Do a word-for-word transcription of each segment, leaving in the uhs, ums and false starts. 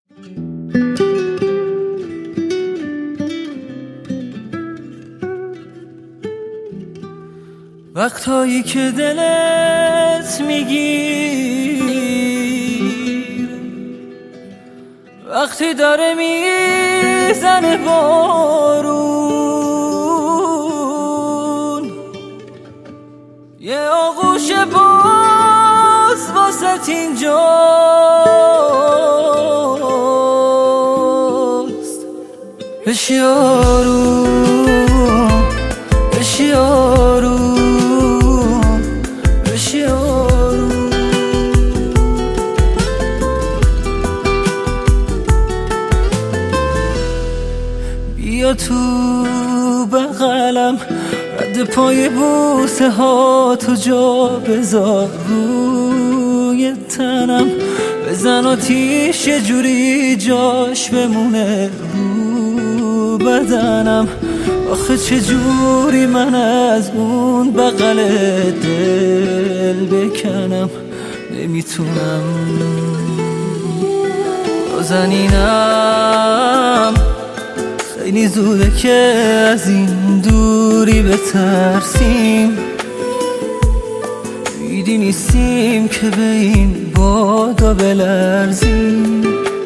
وقتایی که دلت میگیر، وقتی داره میزنه بارون، یه آغوش باز واسه اینجاست. بشی آروم، بشی آروم، بشی آروم. بیا تو بغلم، رد پای بوسه ها تو جا بذار روی تنم، بزن آتیش یه جوری جاش بمونه رو بدنم. آخه چه جوری من از اون بغل دل بکنم، نمیتونم. نازنینم خیلی زوده که از این دوری بترسیم، بیدی نیستیم که به این بادا بلرزیم.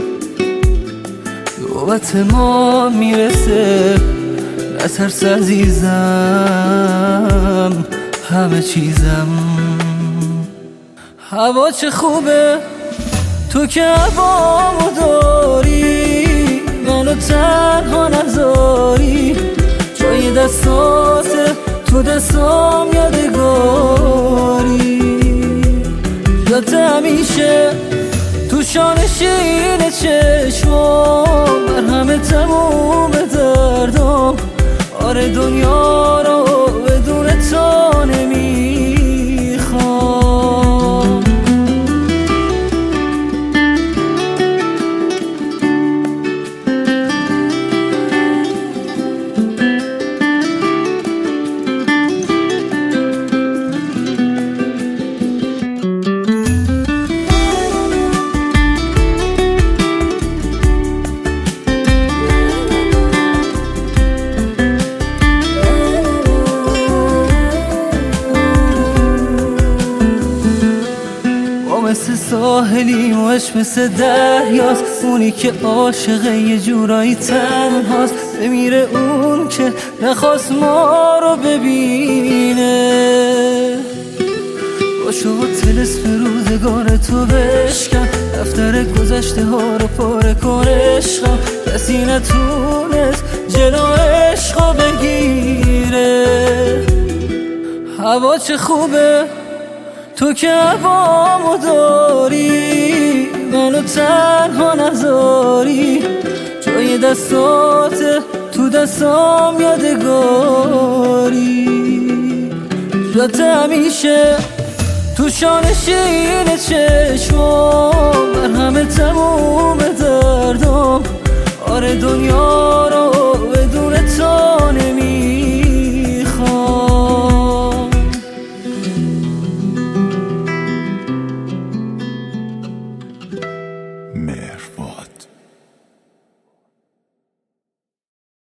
نوبت ما میرسه، نترس عزیزم، همه چیزم. هوا چه خوبه تو که هوامو داری، منو تنها نذاری. جای دستاته تو دستام یادگاری، یاد همیشه تو شانشین چشمام، مرهم تموم دردام. آره دنیا رو بدون تو نمیخوام. مثل ساحلی موش مثل دریاست، اونی که عاشقه یه جورایی تنهاست. بمیره اون که نخواست ما رو ببینه. باشو با طلسم روزگار تو بشکن، دفتر گذشته ها رو پاره کن عشقم. کسی نتونست جلو عشقو بگیره. هوا چه خوبه تو که هوامو داری، منو تنها نذاری. جای دستاته تو دستام یادگاری، جات همیشه تو شانشین چشمام، مرهم تموم دردام. آره دنیا رو